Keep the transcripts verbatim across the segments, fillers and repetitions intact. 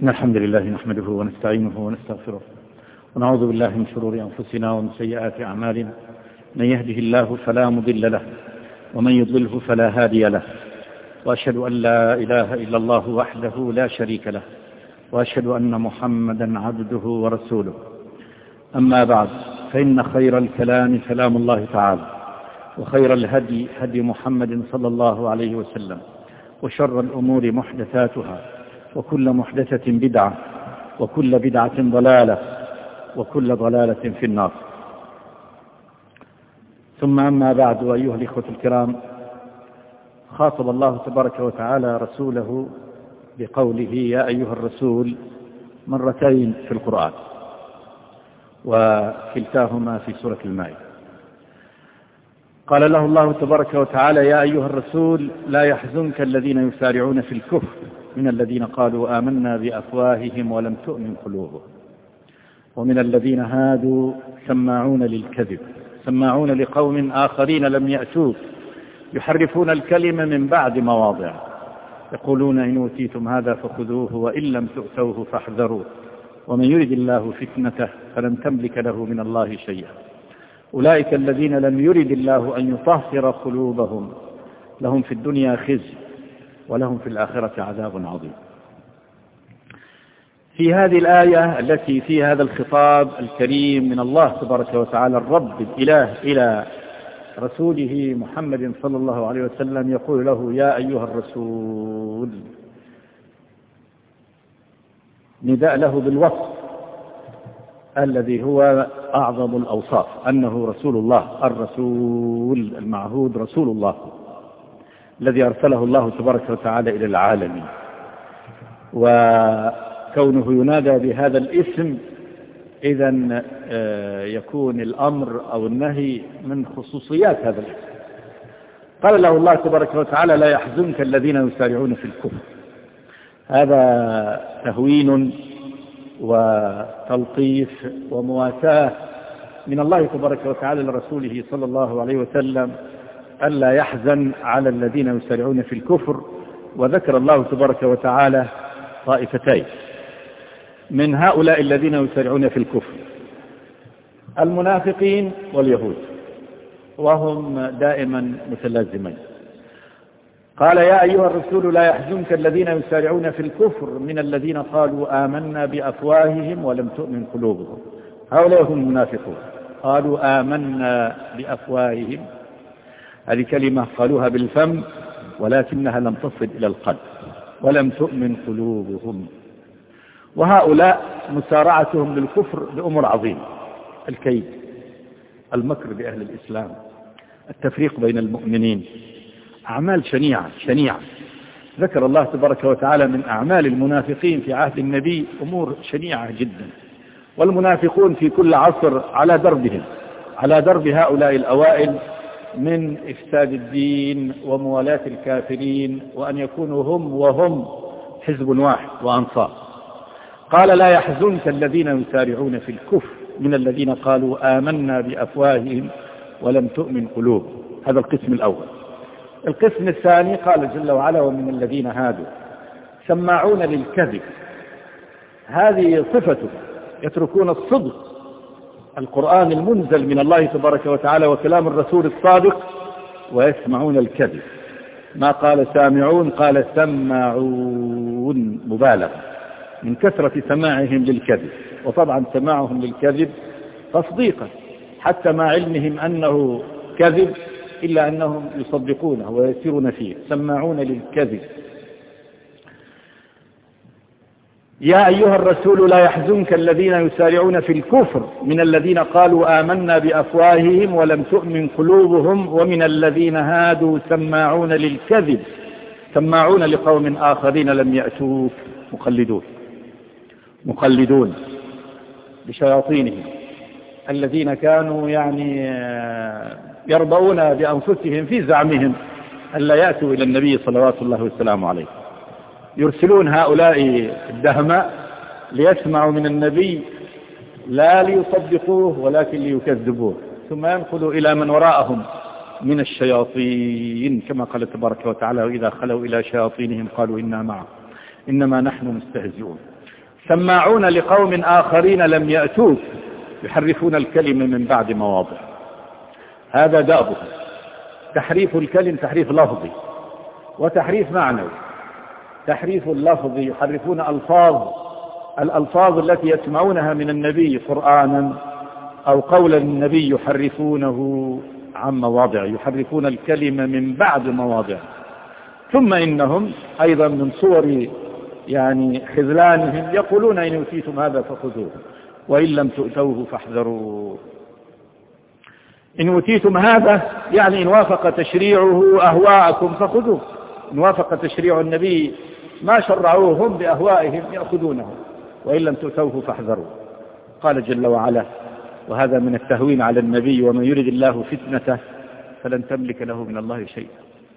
إن الحمد لله نحمده ونستعينه ونستغفره ونعوذ بالله من شرور أنفسنا ومن سيئات أعمالنا. من يهده الله فلا مضل له ومن يضلله فلا هادي له، وأشهد أن لا إله إلا الله وحده لا شريك له، وأشهد أن محمدا عبده ورسوله. أما بعد، فإن خير الكلام كلام الله تعالى، وخير الهدي هدي محمد صلى الله عليه وسلم، وشر الأمور محدثاتها، وكل محدثة بدعة، وكل بدعة ضلالة، وكل ضلالة في النار. ثم أما بعد، أيها الإخوة الكرام، خاطب الله تبارك وتعالى رسوله بقوله يا أيها الرسول مرتين في القرآن، وكلتاهما في سورة المائدة. قال له الله تبارك وتعالى يا أيها الرسول لا يحزنك الذين يسارعون في الكفر من الذين قالوا آمنا بأفواههم ولم تؤمن قلوبهم، ومن الذين هادوا سماعون للكذب سماعون لقوم آخرين لم يأتوك يحرفون الكلمة من بعد مواضعه يقولون إن أوتيتم هذا فخذوه وإن لم تؤتوه فاحذروه ومن يرد الله فتنته فلن تملك له من الله شيئا أولئك الذين لم يرد الله أن يطهر قلوبهم لهم في الدنيا خزي ولهم في الآخرة عذاب عظيم. في هذه الآية التي في هذا الخطاب الكريم من الله تبارك وتعالى الرب الإله إلى رسوله محمد صلى الله عليه وسلم، يقول له يا أيها الرسول، نداء له بالوصف الذي هو أعظم الأوصاف، أنه رسول الله، الرسول المعهود رسول الله الذي أرسله الله تبارك وتعالى إلى العالمين. وكونه ينادى بهذا الاسم إذن يكون الأمر أو النهي من خصوصيات هذا الاسم. قال له الله تبارك وتعالى لا يحزنك الذين يسارعون في الكفر. هذا تهوين وتلطيف ومواساة من الله تبارك وتعالى لرسوله صلى الله عليه وسلم ألا يحزن على الذين يسارعون في الكفر. وذكر الله تبارك وتعالى طائفتين من هؤلاء الذين يسارعون في الكفر: المنافقين واليهود، وهم دائما متلازمين. قال يا أيها الرسول لا يحزنك الذين يسارعون في الكفر من الذين قالوا آمنا بأفواههم ولم تؤمن قلوبهم. هؤلاء هم المنافقون، قالوا آمنا بأفواههم، هذه كلمة قالوها بالفم ولكنها لم تصل إلى القلب، ولم تؤمن قلوبهم. وهؤلاء مسارعتهم للكفر لأمور عظيمة: الكيد، المكر بأهل الإسلام، التفريق بين المؤمنين، أعمال شنيعة شنيعة. ذكر الله تبارك وتعالى من أعمال المنافقين في عهد النبي أمور شنيعة جدا، والمنافقون في كل عصر على دربهم، على درب هؤلاء الأوائل من إفساد الدين وموالاة الكافرين، وأن يكونوا هم وهم حزب واحد وأنصار. قال لا يحزنك الذين يسارعون في الكفر من الذين قالوا آمنا بأفواههم ولم تؤمن قلوب. هذا القسم الأول. القسم الثاني قال جل وعلا ومن الذين هادوا سماعون للكذب. هذه صفته، يتركون الصدق، القرآن المنزل من الله تبارك وتعالى وكلام الرسول الصادق، ويسمعون الكذب. ما قال سامعون، قال سماعون، مبالغة من كثرة سماعهم للكذب. وطبعا سماعهم للكذب تصديقا حتى مع علمهم أنه كذب، إلا أنهم يصدقونه ويسيرون فيه. سماعون للكذب. يا أيها الرسول لا يحزنك الذين يسارعون في الكفر من الذين قالوا آمنا بأفواههم ولم تؤمن قلوبهم ومن الذين هادوا سماعون للكذب سماعون لقوم آخرين لم يأتوك. مقلدون مقلدون بشياطينهم الذين كانوا يعني يرضون بأنفسهم في زعمهم ألا يأتوا إلى النبي صلوات الله والسلام عليه. يرسلون هؤلاء الدهماء ليسمعوا من النبي لا ليصدقوه ولكن ليكذبوه، ثم ينقلوا إلى من وراءهم من الشياطين، كما قال تبارك وتعالى وإذا خلوا إلى شياطينهم قالوا إنا معكم إنما نحن مستهزئون. سماعون لقوم آخرين لم يأتوك يحرفون الكلم من بعد مواضع. هذا دابه، تحريف الكلم تحريف لفظي وتحريف معنوي. تحريف اللفظ يحرفون ألفاظ الألفاظ التي يسمعونها من النبي قرآنا أو قول النبي يحرفونه عن مواضع، يحرفون الكلمة من بعد مواضع. ثم إنهم أيضا من صور يعني خذلانهم يقولون إن أوتيتم هذا فخذوه وإن لم تؤتوه فاحذروا. إن أوتيتم هذا يعني إن وافق تشريعه أهواءكم فخذوه، إن وافق تشريع النبي ما شرعوه هم بأهوائهم يأخذونه، وإن لم تؤتوه فاحذروا. قال جل وعلا: وهذا من التهوين على النبي: ومن يرد الله فتنته فلن تملك له من الله شيئا.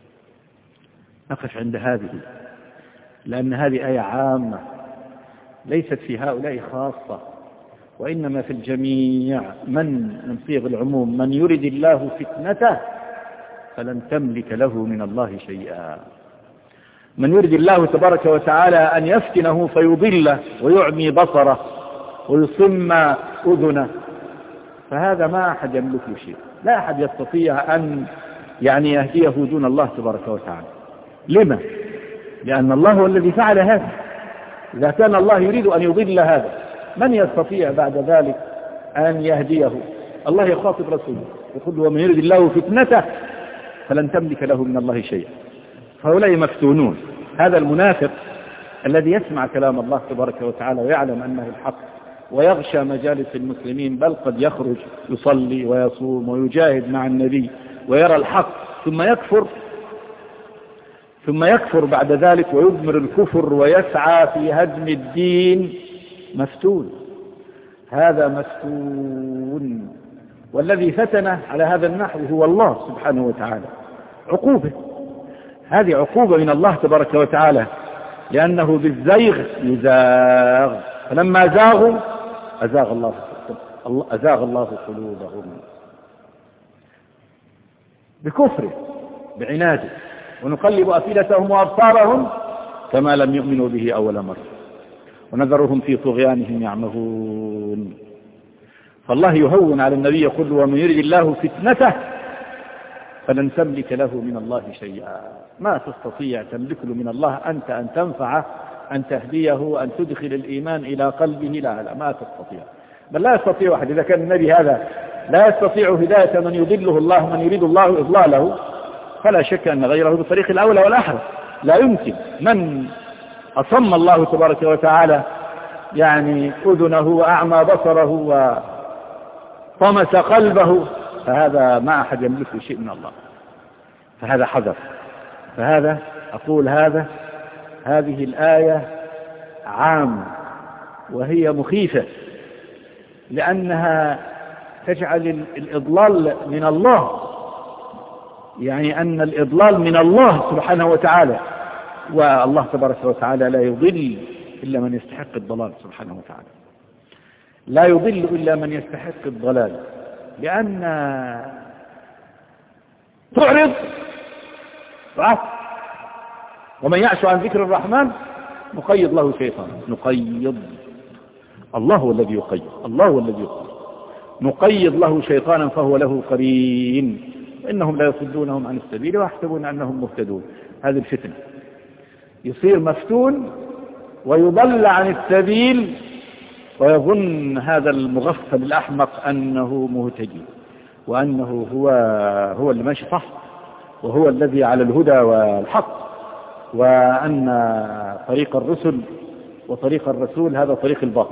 نقف عند هذه، لأن هذه آية عامة ليست في هؤلاء خاصة، وإنما في الجميع، من من صيغ العموم: من يرد الله فتنته فلن تملك له من الله شيئا. من يرد الله تبارك وتعالى أن يفتنه فيضله ويعمي بصره ويصم أذنه، فهذا ما أحد يملك شيء، لا أحد يستطيع أن يعني يهديه دون الله تبارك وتعالى. لما؟ لأن الله هو الذي فعل هذا. إذا كان الله يريد أن يضل هذا، من يستطيع بعد ذلك أن يهديه؟ الله يخاطب رسوله يقول: ومن يرد الله فتنته فلن تملك له من الله شيئا. فهؤلاء مفتونون. هذا المنافق الذي يسمع كلام الله تبارك وتعالى ويعلم أنه الحق ويغشى مجالس المسلمين، بل قد يخرج يصلي ويصوم ويجاهد مع النبي ويرى الحق ثم يكفر ثم يكفر بعد ذلك ويضمر الكفر ويسعى في هدم الدين، مفتون. هذا مفتون. والذي فتنه على هذا النحو هو الله سبحانه وتعالى. عقوبة، هذه عقوبة من الله تبارك وتعالى، لأنه بالزيغ يزاغ، فلما زاغوا أزاغ الله أزاغ الله قلوبهم بكفره بعناده، ونقلب أفئدتهم وأبصارهم كما لم يؤمنوا به أول مرة ونذرهم في طغيانهم يعمهون. فالله يهون على النبي يقول: ومن يرد الله فتنته فلن تملك له من الله شيئا. ما تستطيع تملك له من الله أنت أن تنفعه، أن تهديه، أن تدخل الإيمان إلى قلبه، لا لا ما تستطيع. بل لا يستطيع أحد. إذا كان النبي هذا لا يستطيع هداية من يضله الله، من يريد الله إضلاله، فلا شك أن غيره بطريق الأولى والأحرى. لا يمكن. من أصم الله تبارك وتعالى يعني أذنه وأعمى بصره وطمس قلبه، فهذا ما أحد يملك شيء من الله. فهذا حذر. فهذا أقول هذا هذه الآية عام، وهي مخيفة، لأنها تجعل الإضلال من الله، يعني أن الإضلال من الله سبحانه وتعالى، والله تبارك وتعالى لا يضل إلا من يستحق الضلال سبحانه وتعالى، لا يضل إلا من يستحق الضلال. لأن تعرض رأس ومن يعش عن ذكر الرحمن نقيض له شيطان. نقيض، الله هو الذي يقيض، الله هو الذي يقيض. نقيض له شيطانا فهو له قرين إنهم لا يصدونهم عن السبيل ويحسبون أنهم مهتدون. هذه الفتنة، يصير مفتون ويضل عن السبيل ويظن هذا المغفل الأحمق أنه مهتدي، وأنه هو هو اللي ماشي صح، وهو الذي على الهدى والحق، وأن طريق الرسل وطريق الرسول هذا طريق الباطل.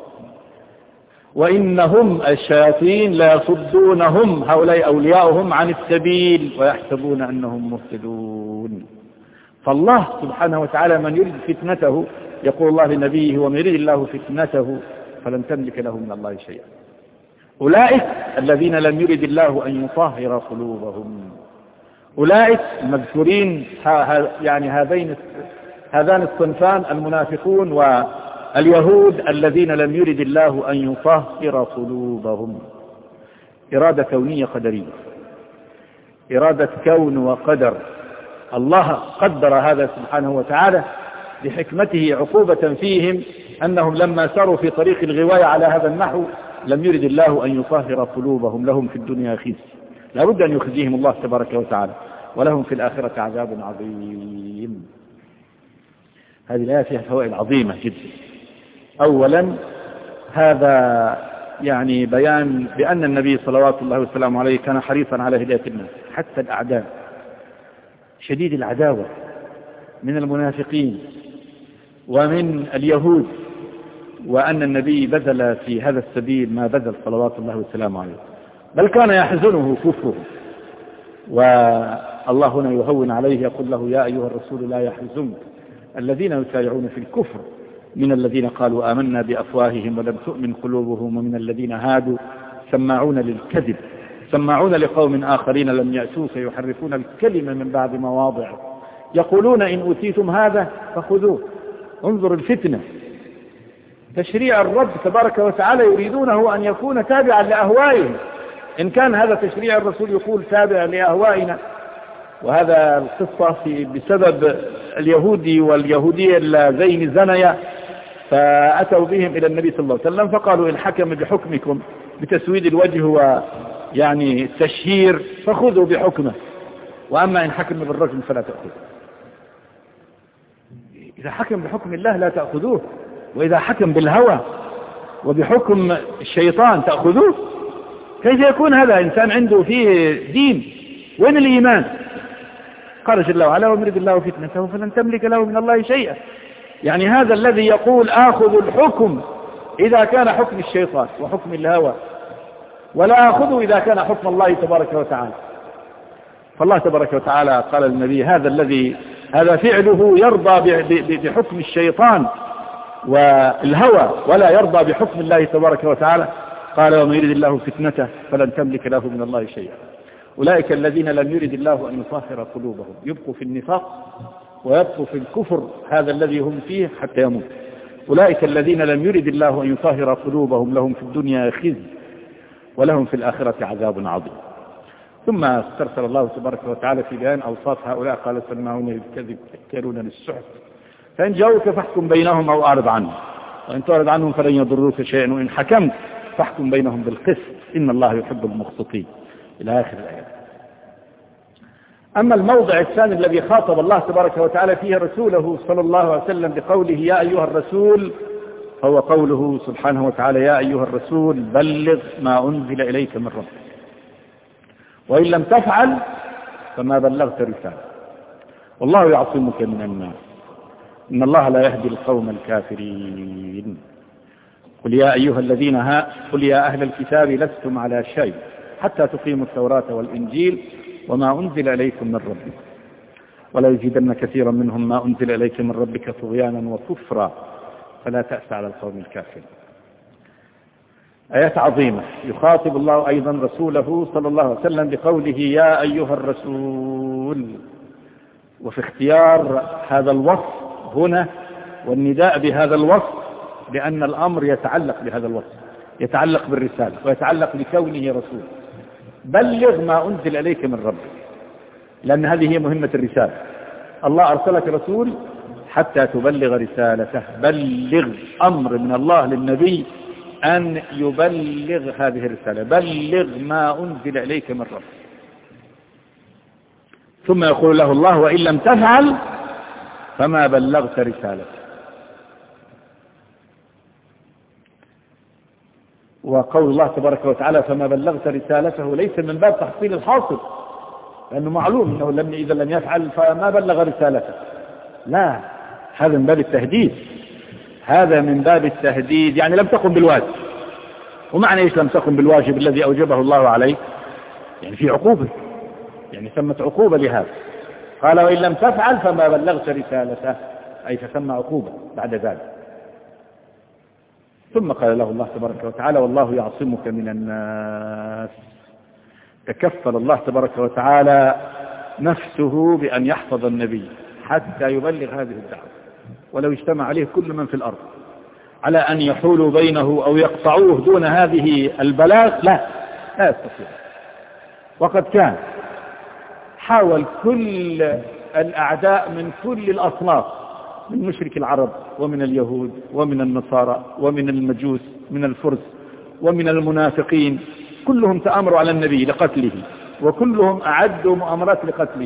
وإنهم الشياطين لا يصدونهم، هؤلاء أولياؤهم، عن السبيل ويحسبون أنهم مهتدون. فالله سبحانه وتعالى من يريد فتنته يقول الله لنبيه: ومن يريد الله فتنته فلن تملك له من الله شيئا. أولئك الذين لم يرد الله أن يطهر قلوبهم، أولئك المذكورين يعني هذين هذان الصنفان المنافقون واليهود الذين لم يرد الله أن يطهر قلوبهم. إرادة كونية قدرية، إرادة كون وقدر. الله قدر هذا سبحانه وتعالى بحكمته عقوبة فيهم أنهم لما ساروا في طريق الغواية على هذا النحو لم يرد الله أن يطهر قلوبهم، لهم في الدنيا خزي، لا بد أن يخزيهم الله تبارك وتعالى، ولهم في الآخرة عذاب عظيم. هذه الآية فيها فوائد عظيمة جدا. أولا هذا يعني بيان بأن النبي صلوات الله وسلامه عليه كان حريصا على هداية الناس حتى الأعداء، شديد العداوة من المنافقين ومن اليهود، وأن النبي بذل في هذا السبيل ما بذل صلوات الله وسلامه عليه، بل كان يحزنه كفره، والله هنا يهون عليه يقول له يا أيها الرسول لا يحزنك الذين يسارعون في الكفر من الذين قالوا آمنا بأفواههم ولم تؤمن قلوبهم ومن الذين هادوا سماعون للكذب سماعون لقوم آخرين لم يأتوك يحرفون الكلمة من بعد مواضعه يقولون إن أوتيتم هذا فخذوه. انظر الفتنة، تشريع الرب تبارك وتعالى يريدونه أن يكون تابعا لأهوائهم. إن كان هذا تشريع الرسول يقول تابع لأهوائنا، وهذا القصة بسبب اليهودي واليهودية اللذين زنيا، فأتوا بهم إلى النبي صلى الله عليه وسلم فقالوا إن حكم بحكمكم بتسويد الوجه ويعني التشهير فخذوا بحكمه، وأما إن حكم بالرجل فلا تأخذوا. إذا حكم بحكم الله لا تأخذوه، وإذا حكم بالهوى وبحكم الشيطان تأخذوه. كيف يكون هذا إنسان عنده فيه دين؟ وين الإيمان؟ قال جل وعلا ومن يرد الله فتنته فلن تملك له من الله شيئا. يعني هذا الذي يقول آخذ الحكم إذا كان حكم الشيطان وحكم الهوى، ولا آخذه إذا كان حكم الله تبارك وتعالى. فالله تبارك وتعالى قال للنبي هذا الذي هذا فعله يرضى بحكم الشيطان والهوى ولا يرضى بحكم الله تبارك وتعالى. قال ومن يرد الله فتنته فلن تملك له من الله شيئا. أولئك الذين لم يرد الله أن يطهر قلوبهم، يبقوا في النفاق ويبقوا في الكفر هذا الذي هم فيه حتى يموت. أولئك الذين لم يرد الله أن يطهر قلوبهم لهم في الدنيا خزي ولهم في الآخرة عذاب عظيم. ثم استرسل الله تبارك وتعالى في بيان أوصاف هؤلاء قال سماعون للكذب أكلون للسحت فإن جاءوك فاحكم بينهم أو أعرض عنهم وإن تعرض عنهم فلن يضروك شيئا وإن حكمت فاحكم بينهم بالقسط إن الله يحب المقسطين إلى آخر الآيات. أما الموضع الثاني الذي خاطب الله تبارك وتعالى فيه رسوله صلى الله عليه وسلم بقوله يا أيها الرسول، هو قوله سبحانه وتعالى يا أيها الرسول بلغ ما أنزل إليك من ربك وإن لم تفعل فما بلغت رسالة والله يعصمك من الناس إن الله لا يهدي القوم الكافرين. قل يا أيها الذين ها قل يا أهل الكتاب لستم على شيء حتى تقيموا التوراة والإنجيل وما أنزل إليكم من ربكم ولا يزيدن كثيرا منهم ما أنزل إليك من ربك طغيانا وكفرا فلا تأس على القوم الكافرين. آيات عظيمة يخاطب الله أيضا رسوله صلى الله عليه وسلم بقوله يا أيها الرسول، وفي اختيار هذا الوصف هنا والنداء بهذا الوصف لأن الأمر يتعلق بهذا الوصف، يتعلق بالرسالة ويتعلق بكونه رسول. بلغ ما أنزل إليك من ربك، لأن هذه هي مهمة الرسالة. الله أرسلك رسول حتى تبلغ رسالته. بلغ أمر من الله للنبي أن يبلغ هذه الرسالة، بلغ ما أنزل إليك من ربك. ثم يقول له الله وإن لم تفعل فما بلغت رسالته. وقول الله تبارك وتعالى فما بلغت رسالته ليس من باب تحصيل الحاصل، لأنه معلوم أنه لم إذا لم يفعل فما بلغ رسالته، لا، هذا من باب التهديد، هذا من باب التهديد، يعني لم تقم بالواجب. ومعنى إيش لم تقم بالواجب الذي أوجبه الله عليك؟ يعني في عقوبة، يعني ثمت عقوبة لهذا. قال وإن لم تفعل فما بلغت رسالته، أي فثم عقوبة بعد ذلك. ثم قال له الله تبارك وتعالى والله يعصمك من الناس. تكفل الله تبارك وتعالى نفسه بأن يحفظ النبي حتى يبلغ هذه الدعوة، ولو اجتمع عليه كل من في الأرض على أن يحولوا بينه أو يقطعوه دون هذه البلاغ لا لا يستطيع. وقد كان حاول كل الأعداء من كل الأصناف من مشرك العرب ومن اليهود ومن النصارى ومن المجوس من الفرس ومن المنافقين، كلهم تآمروا على النبي لقتله، وكلهم أعدوا مؤامرات لقتله،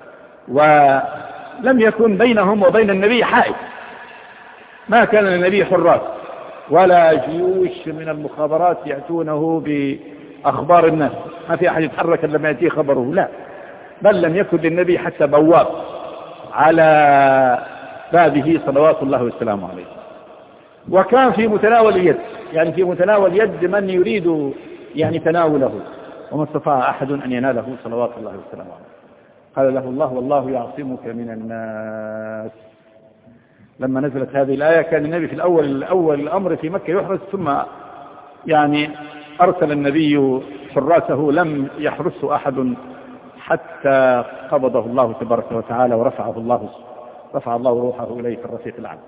ولم يكن بينهم وبين النبي حائل. ما كان للنبي حراس ولا جيوش من المخابرات يأتونه بأخبار الناس، ما في أحد يتحرك لما يأتيه خبره، لا، بل لم يكن للنبي حتى بواب على بابه صلوات الله والسلام عليه. وكان في متناول اليد، يعني في متناول يد من يريد يعني تناوله، وما استطاع أحد أن يناله صلوات الله والسلام عليه. قال له الله والله يعصمك من الناس. لما نزلت هذه الآية كان النبي في الأول الأول الأمر في مكة يحرس، ثم يعني أرسل النبي حراسه لم يحرسه أحد حتى قبضه الله تبارك وتعالى ورفعه الله رفع الله روحه إليه في الرفيق الأعلى.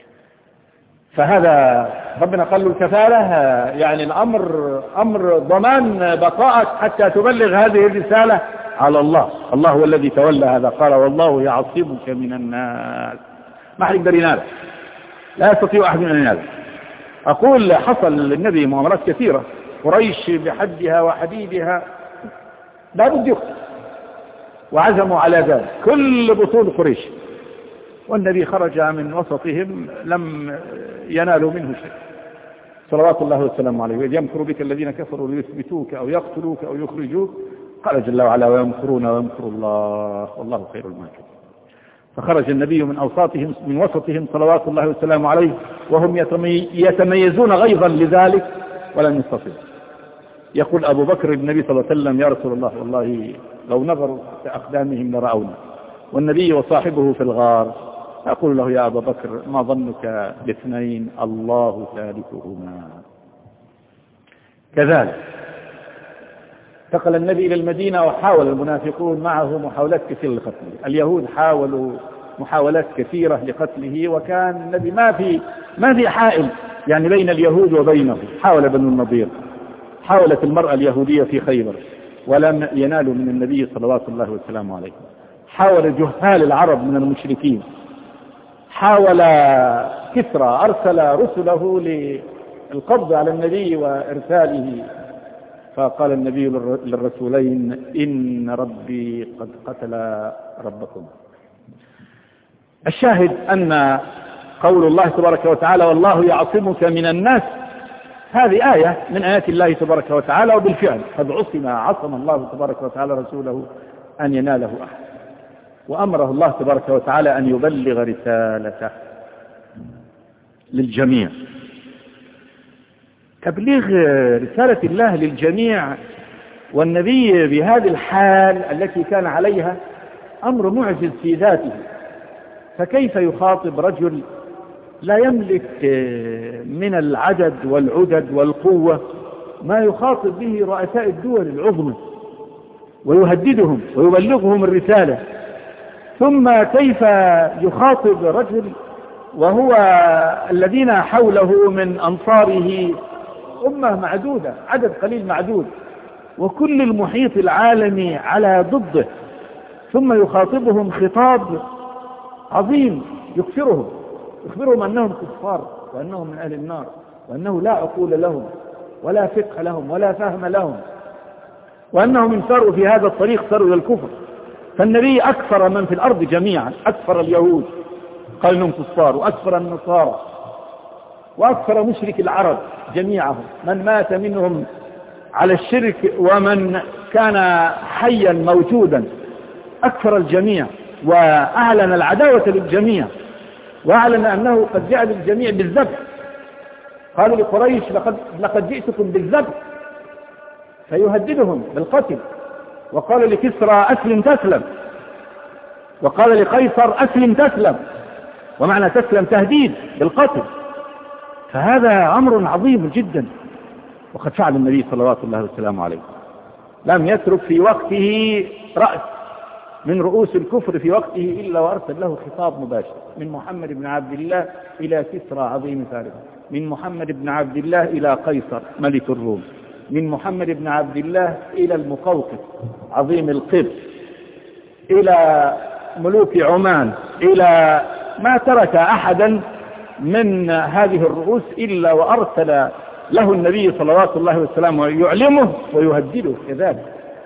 فهذا ربنا قال له الكفالة، يعني الأمر أمر ضمان بقائك حتى تبلغ هذه الرسالة على الله. الله هو الذي تولى هذا، قال والله يعصمك من الناس. ما حد يقدر يناله، لا يستطيع أحد أن يناله. أقول حصل للنبي مؤامرات كثيرة، قريش بحدها وحديدها لا بد يقتل، وعزموا على ذلك كل بطول قريش، والنبي خرج من وسطهم لم ينالوا منه شيء صلوات الله والسلام عليه. وإذ يمكر بك الذين كفروا ليثبتوك أو يقتلوك أو يخرجوك، قال جل وعلا ويمكرون ويمكر الله والله خير الماكرين. فخرج النبي من أوساطهم من وسطهم صلوات الله والسلام عليه وهم يتميزون غيظا لذلك ولم يستطيعوا. يقول أبو بكر النبي صلى الله عليه وسلم يا رسول الله والله لو نظروا تحت أقدامهم لرأونا، والنبي وصاحبه في الغار. أقول له يا أبا بكر ما ظنك باثنين الله ثالثهما. كذلك انتقل النبي إلى المدينة وحاول المنافقون معه محاولات كثيرة لقتله. اليهود حاولوا محاولات كثيرة لقتله، وكان النبي ما في ما في حائل يعني بين اليهود وبينه. حاول بنو النضير، حاولت المرأة اليهودية في خيبر ولم ينالوا من النبي صلوات الله والسلام عليه. حاول جهال العرب من المشركين، حاول كسرى أرسل رسله للقبض على النبي وإرساله، فقال النبي للرسولين إن ربي قد قتل ربكم. الشاهد أن قول الله تبارك وتعالى والله يعصمك من الناس هذه آية من آيات الله تبارك وتعالى، وبالفعل قد عصم عصم الله تبارك وتعالى رسوله أن يناله أحد، وأمره الله تبارك وتعالى أن يبلغ رسالته للجميع. تبليغ رسالة الله للجميع والنبي بهذه الحال التي كان عليها أمر معجز في ذاته، فكيف يخاطب رجل لا يملك من العدد والعدد والقوة ما يخاطب به رؤساء الدول العظمى ويهددهم ويبلغهم الرسالة؟ ثم كيف يخاطب رجل وهو الذين حوله من أنصاره أمة معدودة، عدد قليل معدود، وكل المحيط العالمي على ضده، ثم يخاطبهم خطاب عظيم يكفرهم يخبرهم أنهم كفار وأنهم من أهل النار وأنه لا عقول لهم ولا فقه لهم ولا فهم لهم، وأنهم إن ساروا في هذا الطريق ساروا إلى الكفر. فالنبي أكثر من في الأرض جميعا، أكثر اليهود قال إنهم كفار، وأكثر النصارى، وأكثر مشرك العرب جميعهم، من مات منهم على الشرك ومن كان حيا موجودا، أكثر الجميع، وأعلن العداوة للجميع، وأعلن أنه قد جعل الجميع بالذبح. قالوا لقريش لقد, لقد جئتكم بالذبح، فيهددهم بالقتل. وقال لكسرى أسلم تسلم، وقال لقيصر أسلم تسلم، ومعنى تسلم تهديد بالقتل. فهذا أمر عظيم جدا، وقد فعل النبي صلوات الله والسلام عليه. لم يترك في وقته رأس من رؤوس الكفر في وقته إلا وأرسل له خطاب مباشر، من محمد بن عبد الله إلى كسرى عظيم فارس، من محمد بن عبد الله إلى قيصر ملك الروم، من محمد بن عبد الله إلى المقوقس عظيم القبط، إلى ملوك عمان، إلى ما ترك أحدا من هذه الرؤوس إلا وأرسل له النبي صلوات الله وسلامه يعلمه ويهدده كذلك.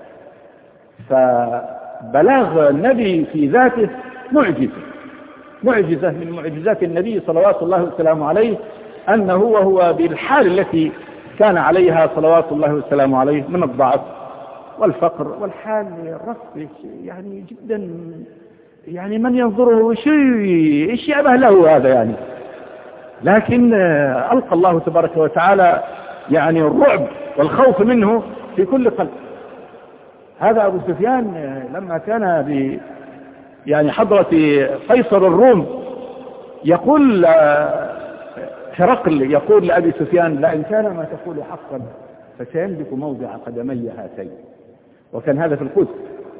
فبلاغ النبي في ذاته معجزة معجزة من معجزات النبي صلوات الله وسلامه عليه، أنه وهو بالحال التي كان عليها صلوات الله وسلامه عليه من الضعف والفقر والحال الرفض يعني جدا، يعني من ينظره شيء ايش يأبه له هذا يعني، لكن ألقى الله تبارك وتعالى يعني الرعب والخوف منه في كل قلب. هذا أبو سفيان لما كان ب يعني حضرة قيصر الروم يقول هرقل يقول لأبي سفيان: لئن كان ما تقول حقا فسيملك موضع قدمي هاتين، وكان هذا في القدس،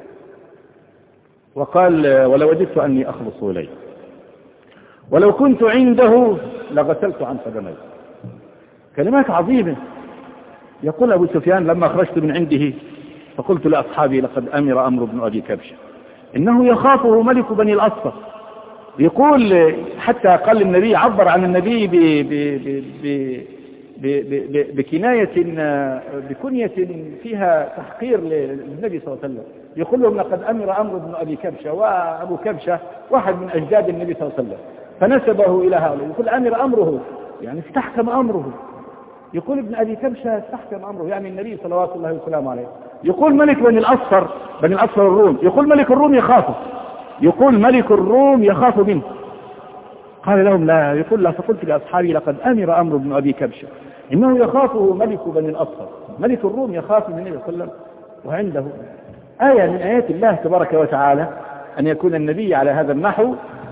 وقال: ولو وجدت أني أخلص إليه ولو كنت عنده لغسلت عن قدمي. كلمات عظيمة. يقول أبو سفيان: لما خرجت من عنده فقلت لأصحابي: لقد أمر أمر بن أبي كبشة إنه يخافه ملك بني الأصفر. يقول حتى قال النبي، عبر عن النبي ب ب ب بكناية بكنية فيها تحقير للنبي صلى الله عليه وسلم. يقول لهم: لقد أمر أمر بن أبي كبشة، وأبو كبشة واحد من أجداد النبي صلى الله عليه وسلم، فنسبه إلى هؤلاء. يقول: أمر أمره يعني استحكم أمره. يقول ابن أبي كبشة استحكم أمره يعني النبي صلوات الله وسلامه عليه. يقول ملك بني الأصفر بني الأصفر الروم، يقول ملك الروم يخافه، يقول ملك الروم يخاف منه. قال لهم: لا. يقول: لا. فقلت لأصحابي: لقد أمر أمر بن أبي كبشة إنه يخافه ملك بني الأصفر، ملك الروم يخاف من النبي صلى الله عليه وسلم. وعنده آية من آيات الله تبارك وتعالى أن يكون النبي على هذا النحو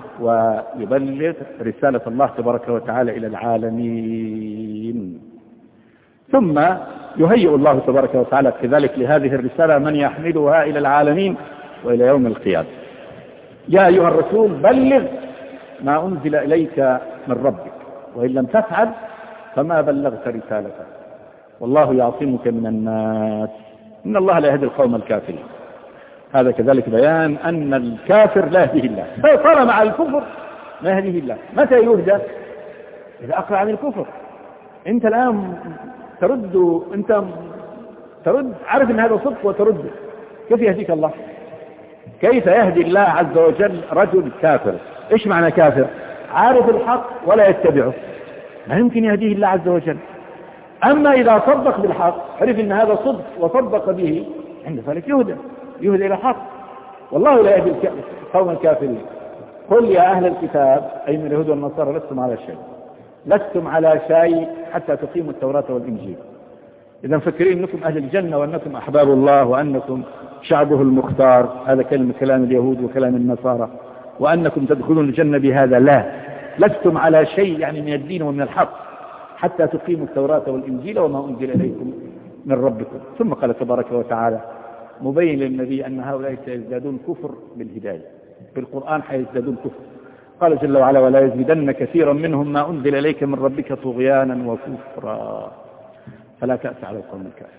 ويبلغ رسالة الله تبارك وتعالى إلى العالمين. ثم يهيئ الله تبارك وتعالى كذلك لهذه الرسالة من يحملها إلى العالمين وإلى يوم القيامة. يا أيها الرسول بلغ ما أنزل إليك من ربك وإن لم تفعل فما بلغت رسالته والله يعصمك من الناس إن الله لا يهدي القوم الكافرين. هذا كذلك بيان أن الكافر لا يهديه الله، فطالما مع الكفر لا يهديه الله. متى يهدى؟ إذا أقرأ عن الكفر. أنت الآن ترد، أنت ترد عارف أن هذا صدق وترد، كيف يهديك الله؟ كيف يهدي الله عز وجل رجل كافر؟ إيش معنى كافر؟ عارف الحق ولا يتبعه، لا يمكن يهديه الله عز وجل. أما إذا صدق بالحق، عرف أن هذا صدق وصدق به، عند ذلك يهدى يهدى إلى الحق. والله لا يهدي القوم الكافرين. قل يا أهل الكتاب أي من اليهود والنصارى لستم على شيء لستم على شيء حتى تقيموا التوراة والإنجيل. إذا مفكرين أنكم أهل الجنة وأنكم أحباب الله وأنكم شعبه المختار، هذا كلمة كلام اليهود وكلام النصارى، وأنكم تدخلون الجنة بهذا، لا، لستم على شيء يعني من الدين ومن الحق حتى تقيموا التوراة والإنجيل وما أنزل إليكم من ربكم. ثم قال تبارك وتعالى مبين للنبي أن هؤلاء سيزدادون كفر بالهداية، بالقرآن حيزدادون كفر. قال جل وعلا ولا يزيدن كثيرا منهم ما أنزل إليك من ربك طغيانا وكفرا فلا تأس على القوم الكافرين.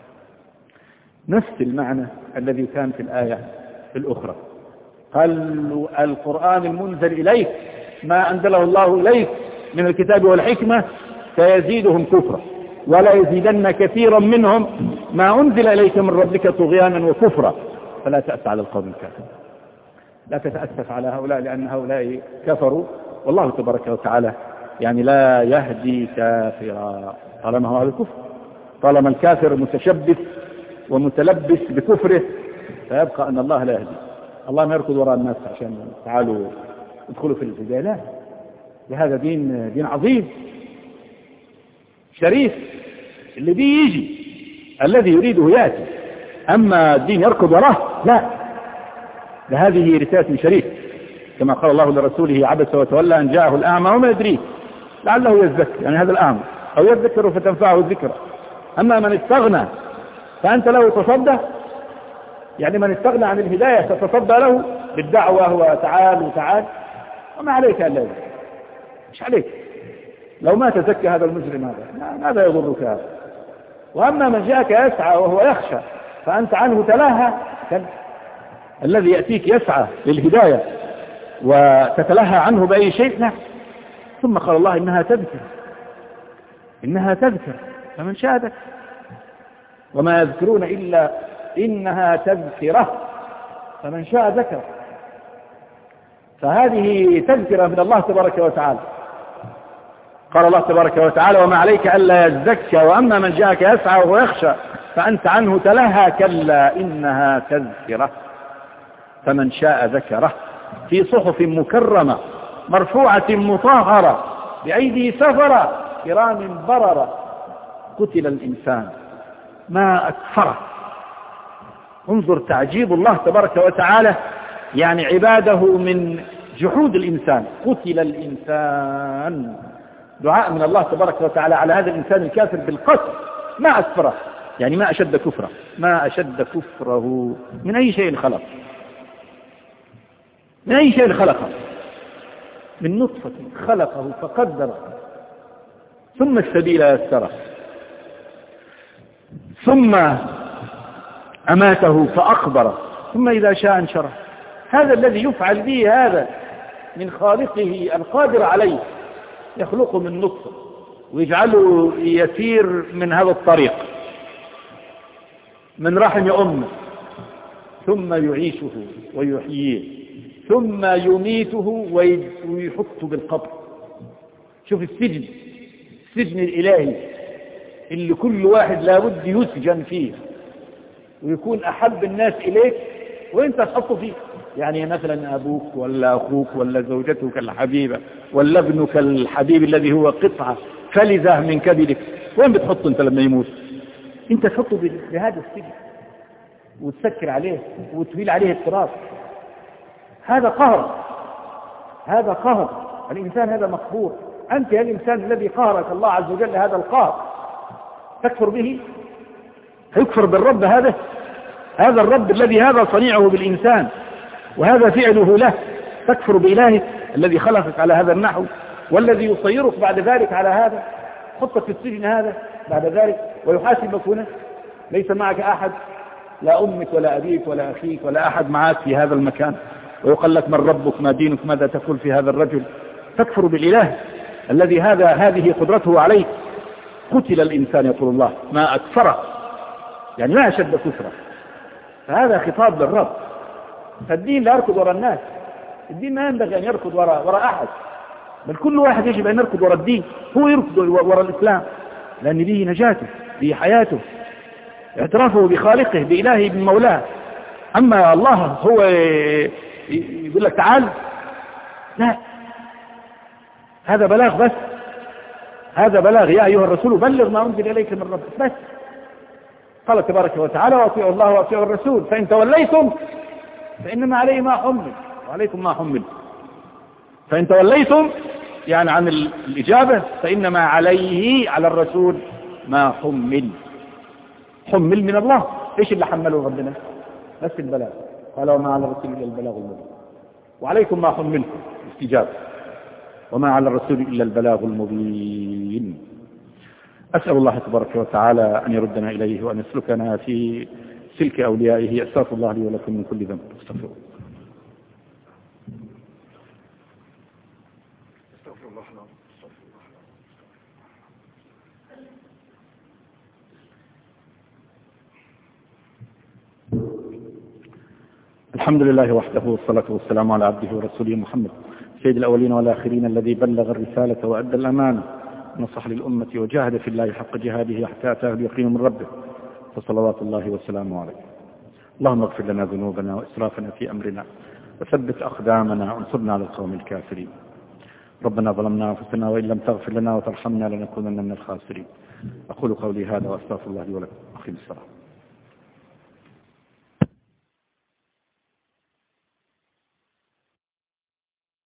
نفس المعنى الذي كان في الآية الأخرى. قال القرآن المنزل إليك ما أنزله الله إليك من الكتاب والحكمة سيزيدهم كفرا ولا يزيدن كثيرا منهم ما أنزل إليك من ربك طغيانا وكفرا فلا تأس على القوم الكافرين. لا تتأسف على هؤلاء لأن هؤلاء كفروا، والله تبارك وتعالى يعني لا يهدي كافرا طالما هو على الكفر. طالما الكافر متشبث ومتلبس بكفره فيبقى أن الله لا يهدي. الله ما يركض وراء الناس عشان تعالوا ادخلوا في الهداية، لا، لهذا دين دين عظيم شريف اللي بيه يجي الذي يريده يأتي. أما الدين يركض وراه لا، لهذه رسالة شريف كما قال الله لرسوله عبس وتولى أن جاءه الأعمى وما يدريه لعله يزكى، يعني هذا الأعمى أو يذكر فتنفعه الذكرى. أما من استغنى فأنت له تصدى، يعني من استغنى عن الهداية تتصدى له بالدعوة وتعال وتعال وما عليك ألا يزكى، مش عليك. لو ما تزكى هذا المجرم هذا ماذا يضرك هذا؟ وأما من جاءك يسعى وهو يخشى فأنت عنه تلاهى، الذي يأتيك يسعى للهداية وتتلهى عنه بأي شيء؟ لا. ثم قال الله إنها تذكر، إنها تذكر فمن شاء ذكر وما يذكرون إلا إنها تذكرة فمن شاء ذكر. فهذه تذكرة من الله تبارك وتعالى. قال الله تبارك وتعالى وما عليك ألا يزكى وأما من جاءك يسعى وهو يخشى فأنت عنه تلهى كلا إنها تذكرة فمن شاء ذكره في صحف مكرمة مرفوعة مطهرة بأيدي سفرة كرام بررة. قتل الإنسان ما أكفره. انظر تعجيب الله تبارك وتعالى يعني عباده من جحود الإنسان. قتل الإنسان، دعاء من الله تبارك وتعالى على هذا الإنسان الكافر بالقتل. ما أكفره يعني ما أشد كفره، ما أشد كفره. من أي شيء خلق، من أي شيء خلقه؟ من نطفة خلقه فقدره ثم السبيل يسره ثم أماته فأقبره ثم إذا شاء انشره. هذا الذي يفعل به هذا من خالقه القادر عليه، يخلقه من نطفة ويجعله يسير من هذا الطريق من رحم أمه ثم يعيشه ويحييه ثم يميته ويحطه بالقبر. شوف السجن، السجن الإلهي اللي كل واحد لابد يسجن فيه ويكون أحب الناس إليك وإنت تحطه فيه. يعني مثلا أبوك ولا أخوك ولا زوجتك الحبيبة ولا ابنك الحبيب الذي هو قطعة فلذة من كبدك، وين بتحطه أنت لما يموت؟ أنت تحطه بهذا السجن وتسكر عليه وتهيل عليه التراب. هذا قهر، هذا قهر الإنسان، هذا مقهور. أنت يا الإنسان الذي قهرك الله عز وجل هذا القهر تكفر به؟ يكفر بالرب هذا؟ هذا الرب الذي هذا صنيعه بالإنسان وهذا فعله له، تكفر بإلهه الذي خلقك على هذا النحو والذي يصيرك بعد ذلك على هذا، حطك في السجن هذا بعد ذلك ويحاسبك هنا. ليس معك أحد، لا أمك ولا أبيك ولا أخيك ولا أحد معك في هذا المكان، ويقال لك من ربك ما دينك ماذا تقول في هذا الرجل. تكفر بالإله الذي هذا هذه قدرته عليك. قتل الإنسان يقول الله ما أكفره، يعني ما أشد كفره. فهذا خطاب للرب. فالدين لا يركض وراء الناس، الدين ما ينبغي أن يركض وراء وراء أحد، بل كل واحد يجب أن يركض وراء الدين. هو يركض وراء الإسلام لأن به نجاته، به حياته، اعترافه بخالقه بإلهه بمولاه. أما الله هو يقول لك تعال، لا، هذا بلاغ بس، هذا بلاغ. يا أيها الرسول بلغ ما أنزل إليك من ربك بس. قال تبارك وتعالى وأطيعوا الله وأطيعوا الرسول فإن توليتم فإنما عليه ما حمل وعليكم ما حمل. فإن توليتم يعني عن الإجابة فإنما عليه على الرسول ما حمل. حمل من الله. إيش اللي حمله ربنا؟ بس البلاغ. قال وما على الرسول إلا البلاغ المبين وعليكم ما حملتم استجابة وما على الرسول إلا البلاغ المبين. أسأل الله تبارك وتعالى أن يردنا إليه وأن يسلكنا في سلك أوليائه. أستغفر الله لي ولكم من كل ذنب. استغفروا. استغفر الله العظيم. الحمد لله وحده والصلاة والسلام على عبده ورسوله محمد سيد الأولين والآخرين الذي بلغ الرسالة وأدى الأمانة ونصح للأمة وجاهد في الله حق جهاده حتى أتاه اليقين من ربه، فصلوات الله وسلامه عليه. اللهم اغفر لنا ذنوبنا وإسرافنا في أمرنا وثبت أقدامنا وانصرنا على القوم الكافرين. ربنا ظلمنا أنفسنا وإن لم تغفر لنا وترحمنا لنكونن من الخاسرين. أقول قولي هذا وأستغفر الله لي ولكم. أقيموا الصلاة.